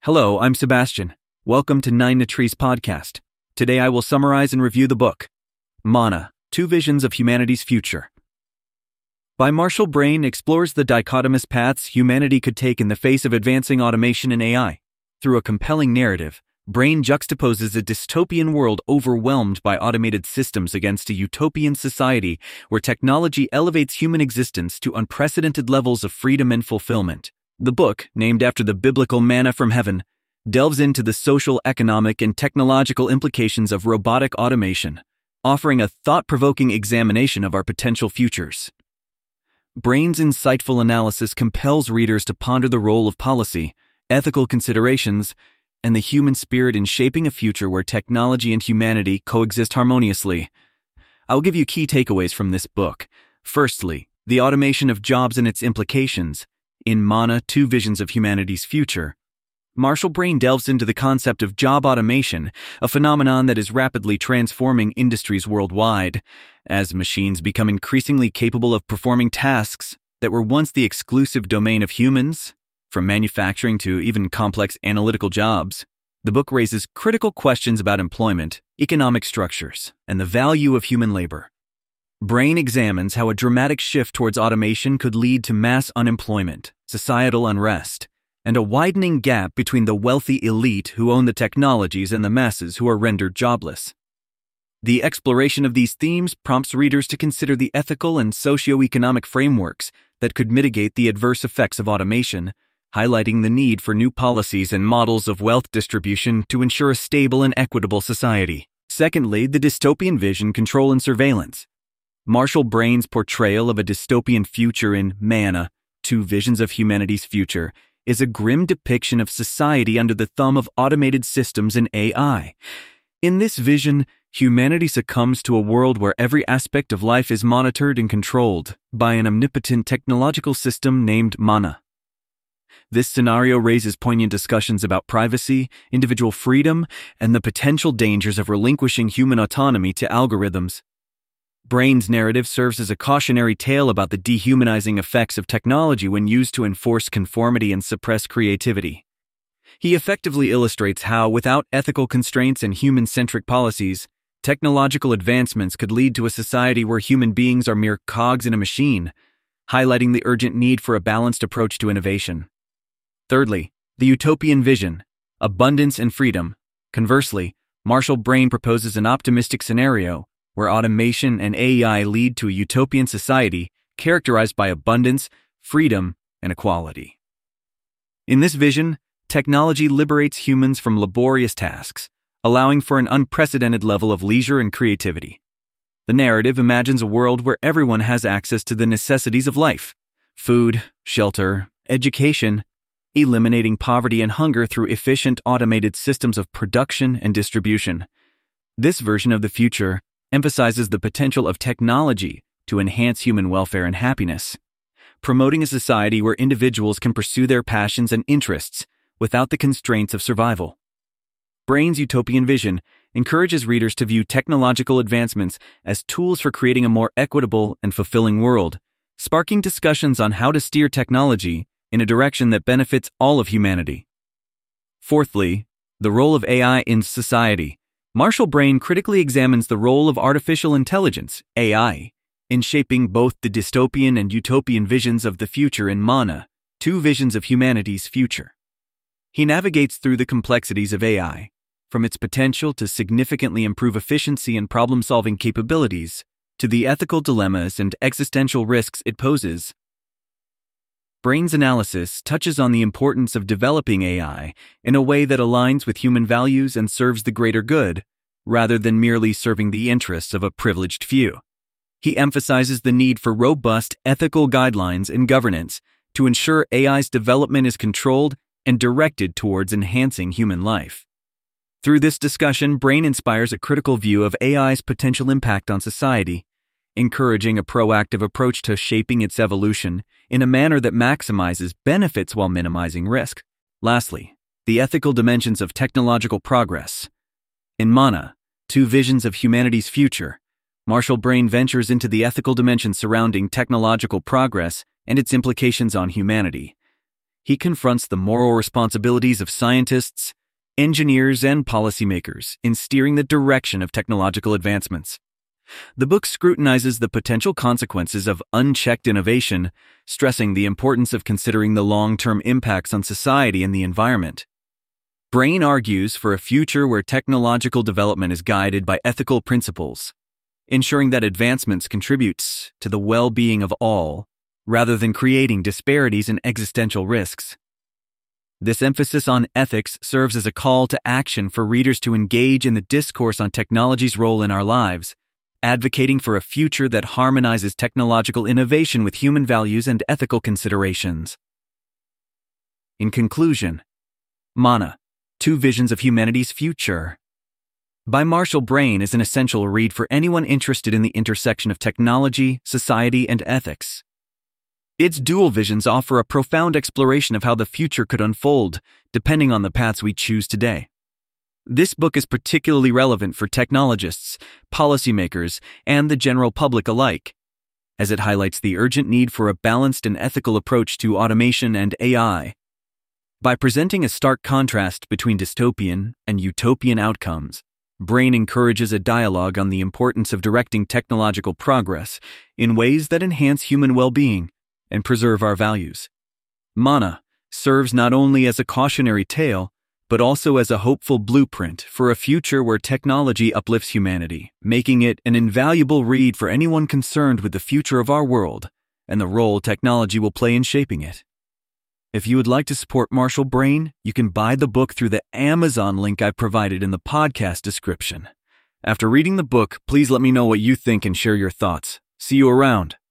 Hello, I'm Sebastian. Welcome to Nine Trees podcast. Today I will summarize and review the book, Mana, Two Visions of Humanity's Future. By Marshall Brain explores the dichotomous paths humanity could take in the face of advancing automation and AI. Through a compelling narrative, Brain juxtaposes a dystopian world overwhelmed by automated systems against a utopian society where technology elevates human existence to unprecedented levels of freedom and fulfillment. The book, named after the biblical manna from heaven, delves into the social, economic, and technological implications of robotic automation, offering a thought-provoking examination of our potential futures. Brain's insightful analysis compels readers to ponder the role of policy, ethical considerations, and the human spirit in shaping a future where technology and humanity coexist harmoniously. I'll give you key takeaways from this book. Firstly, the automation of jobs and its implications. In Mana, Two Visions of Humanity's Future, Marshall Brain delves into the concept of job automation, a phenomenon that is rapidly transforming industries worldwide, as machines become increasingly capable of performing tasks that were once the exclusive domain of humans, from manufacturing to even complex analytical jobs. The book raises critical questions about employment, economic structures, and the value of human labor. Brain examines how a dramatic shift towards automation could lead to mass unemployment, societal unrest, and a widening gap between the wealthy elite who own the technologies and the masses who are rendered jobless. The exploration of these themes prompts readers to consider the ethical and socio-economic frameworks that could mitigate the adverse effects of automation, highlighting the need for new policies and models of wealth distribution to ensure a stable and equitable society. Secondly, the dystopian vision, control, and surveillance. Marshall Brain's portrayal of a dystopian future in Mana, Two Visions of Humanity's Future, is a grim depiction of society under the thumb of automated systems and AI. In this vision, humanity succumbs to a world where every aspect of life is monitored and controlled by an omnipotent technological system named Mana. This scenario raises poignant discussions about privacy, individual freedom, and the potential dangers of relinquishing human autonomy to algorithms. Brain's narrative serves as a cautionary tale about the dehumanizing effects of technology when used to enforce conformity and suppress creativity. He effectively illustrates how, without ethical constraints and human-centric policies, technological advancements could lead to a society where human beings are mere cogs in a machine, highlighting the urgent need for a balanced approach to innovation. Thirdly, the utopian vision, abundance and freedom. Conversely, Marshall Brain proposes an optimistic scenario where automation and AI lead to a utopian society characterized by abundance, freedom, and equality. In this vision, technology liberates humans from laborious tasks, allowing for an unprecedented level of leisure and creativity. The narrative imagines a world where everyone has access to the necessities of life: food, shelter, education, eliminating poverty and hunger through efficient automated systems of production and distribution. This version of the future emphasizes the potential of technology to enhance human welfare and happiness, promoting a society where individuals can pursue their passions and interests without the constraints of survival. Brain's utopian vision encourages readers to view technological advancements as tools for creating a more equitable and fulfilling world, sparking discussions on how to steer technology in a direction that benefits all of humanity. Fourthly, the role of AI in society. Marshall Brain critically examines the role of artificial intelligence, AI, in shaping both the dystopian and utopian visions of the future in Mana, Two Visions of Humanity's Future. He navigates through the complexities of AI, from its potential to significantly improve efficiency and problem-solving capabilities, to the ethical dilemmas and existential risks it poses. Brain's analysis touches on the importance of developing AI in a way that aligns with human values and serves the greater good, rather than merely serving the interests of a privileged few. He emphasizes the need for robust ethical guidelines and governance to ensure AI's development is controlled and directed towards enhancing human life. Through this discussion, Brain inspires a critical view of AI's potential impact on society, encouraging a proactive approach to shaping its evolution in a manner that maximizes benefits while minimizing risk. Lastly, the ethical dimensions of technological progress. In Mana, Two Visions of Humanity's Future, Marshall Brain ventures into the ethical dimensions surrounding technological progress and its implications on humanity. he confronts the moral responsibilities of scientists, engineers, and policymakers in steering the direction of technological advancements. The book scrutinizes the potential consequences of unchecked innovation, stressing the importance of considering the long-term impacts on society and the environment. Brain argues for a future where technological development is guided by ethical principles, ensuring that advancements contribute to the well-being of all, rather than creating disparities and existential risks. This emphasis on ethics serves as a call to action for readers to engage in the discourse on technology's role in our lives, advocating for a future that harmonizes technological innovation with human values and ethical considerations. In conclusion, Mana, Two Visions of Humanity's Future, by Marshall Brain is an essential read for anyone interested in the intersection of technology, society, and ethics. Its dual visions offer a profound exploration of how the future could unfold, depending on the paths we choose today. This book is particularly relevant for technologists, policymakers, and the general public alike, as it highlights the urgent need for a balanced and ethical approach to automation and AI. By presenting a stark contrast between dystopian and utopian outcomes, Brain encourages a dialogue on the importance of directing technological progress in ways that enhance human well-being and preserve our values. Mana serves not only as a cautionary tale, but also as a hopeful blueprint for a future where technology uplifts humanity, making it an invaluable read for anyone concerned with the future of our world and the role technology will play in shaping it. If you would like to support Marshall Brain, you can buy the book through the Amazon link I provided in the podcast description. After reading the book, please let me know what you think and share your thoughts. See you around.